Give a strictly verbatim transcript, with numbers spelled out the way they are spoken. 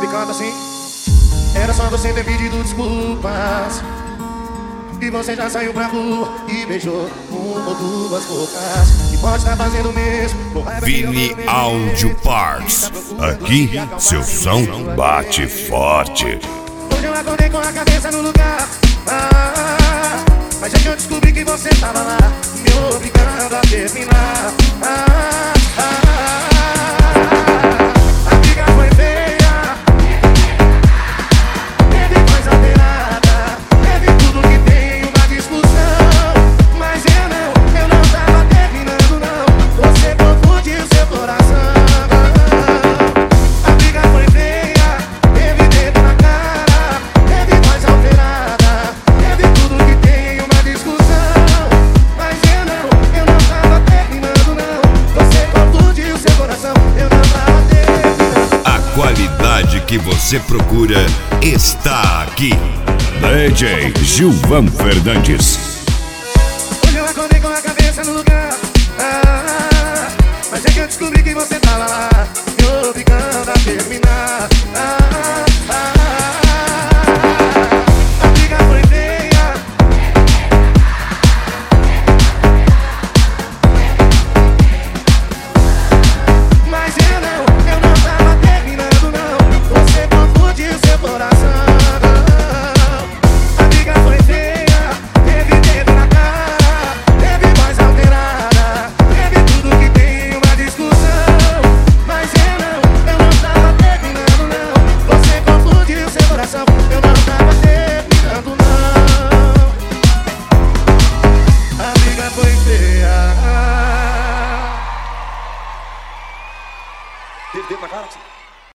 Ele canta assim: era só você ter pedido desculpas, e você já saiu pra rua e beijou uma ou duas bocas. E pode estar fazendo o mesmo. Vini Audio Parts. Aqui seu som bate forte. Hoje eu acordei com a cabeça no lugar, ah, mas é que eu descobri que você tava lá, me obrigando a terminar. ah, ah, A briga foi feia, teve voz alterada, teve tudo que tem uma discussão. Mas eu não, eu não tava terminando não, você confundiu seu coração. A briga foi feia, teve dedo na cara, teve voz alterada, teve tudo que tem uma discussão. Mas eu não, eu não tava terminando não, você confundiu seu coração. Eu não tava terminando. A qualidade que você procura está aqui. D J Gilvan Fernandes. Hoje eu acordei com a cabeça no lugar, ah, mas é que eu descobri que você tava lá, me obrigando a terminar. ah, ah, A briga foi feia, mas eu não, eu não tava terminando não, você confundiu seu coração. A briga foi feia, teve dedo na cara, teve voz alterada, teve tudo que tem uma discussão. Mas eu não, eu não tava terminando não, você confundiu seu coração. Eu não tava terminando não, a briga foi feia. Teve dedo na cara?